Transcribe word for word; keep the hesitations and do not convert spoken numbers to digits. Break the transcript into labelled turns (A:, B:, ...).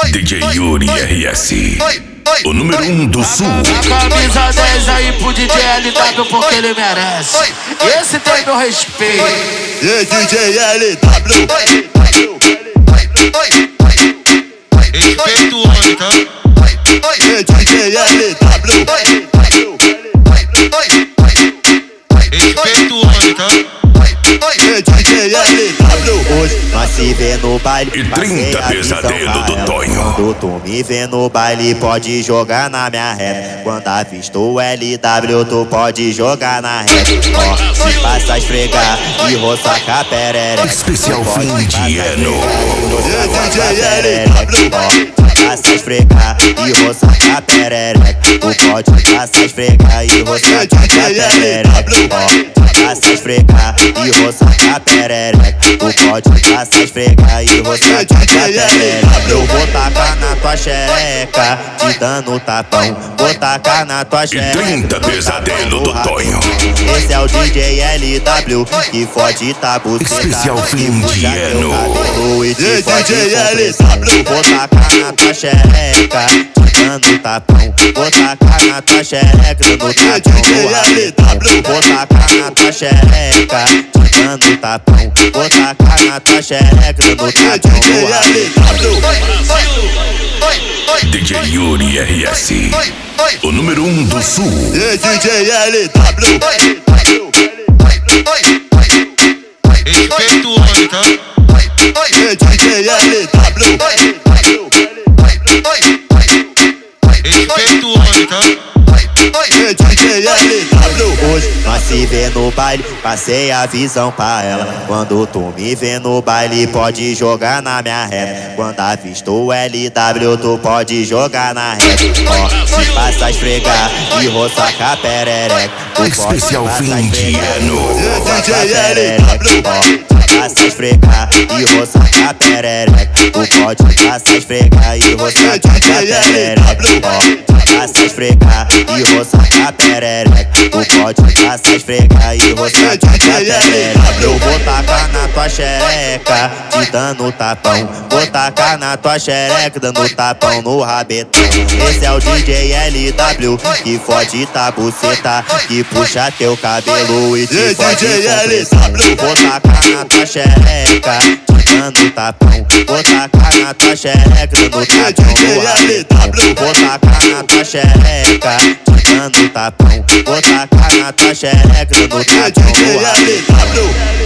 A: D J Yuri R S, o número um do sul.
B: A camisa dez aí pro D J L W porque ele merece. Esse tem meu respeito.
C: E D J L W,
D: respeito o homem, tá?
C: e D J L W,
D: respeito o homem, tá?
C: e D J L W. Hoje nós se vê no baile
A: E trinta pesadelo do Tonho.
C: Quando tu me vê no baile, pode jogar na minha reta. Quando avistou o L W, tu pode jogar na reta. Ó, se passa a esfregar e roçar com a perereca.
A: Especial fim de ano.
C: E D J L W, ó, passa a esfregar e roçar com a perereca. Tu pode passar a esfregar e roçar com a perereca. Ó, passa a esfregar e roçar com a perereca. Tu pode passar a esfregar e roçar com a perereca. Eu vou tacar na tua xereca, te dando tapão. Vou tacar na tua
A: E
C: xereca.
A: trinta pesadelo do Tonho.
C: Esse é o D J L W que fode tabu.
A: Especial fim de ano.
C: E D J L W, vou tacar na tua xereca, te dando tapão. Vou tacar na tua xereca, dando tapão no rabetão. Vou tacar na tua xereca, te dando tapão. Vou tacar na tua xereca, dando tapão no rabetão.
A: D J Yuri R S, o número um do sul.
C: E D J L W,
D: Respeito o homem, tá?
C: e D J L W,
D: Respeito o homem, tá?
C: e D J L W. Hoje nós se vê no baile, passei a visão pra ela. Quando tu me vê no baile, pode jogar na minha reta. Quando avistou o L W, tu pode jogar na reta. Ó, se passa a esfregar e roçar com a perereca. Tu pode
A: Especial
C: passar
A: fim
C: a
A: de
C: esfregar
A: ano.
C: e roçar com a perereca. Ó, passa a esfregar e roçar com a perereca. Tu pode passar a esfregar e roçar com a perereca. Ó, passa a esfregar e roçar com a perereca. Tu pode passar a esfregar e roçar com a perereca. Eu vou tacar na tua xereca, te dando tapão. Vou tacar na tua xereca, dando tapão no rabetão. Esse é o D J L W que fode tabuceta, que puxa teu cabelo e te fode com pressão. Vou tacar na tua xereca, te dando tapão. Vou tacar na tua xereca, dando tapão no rabetão. Vou tacar na tua xereca, te dando tapão. Vou tacar na tua xereca, dando tapão no rabetão.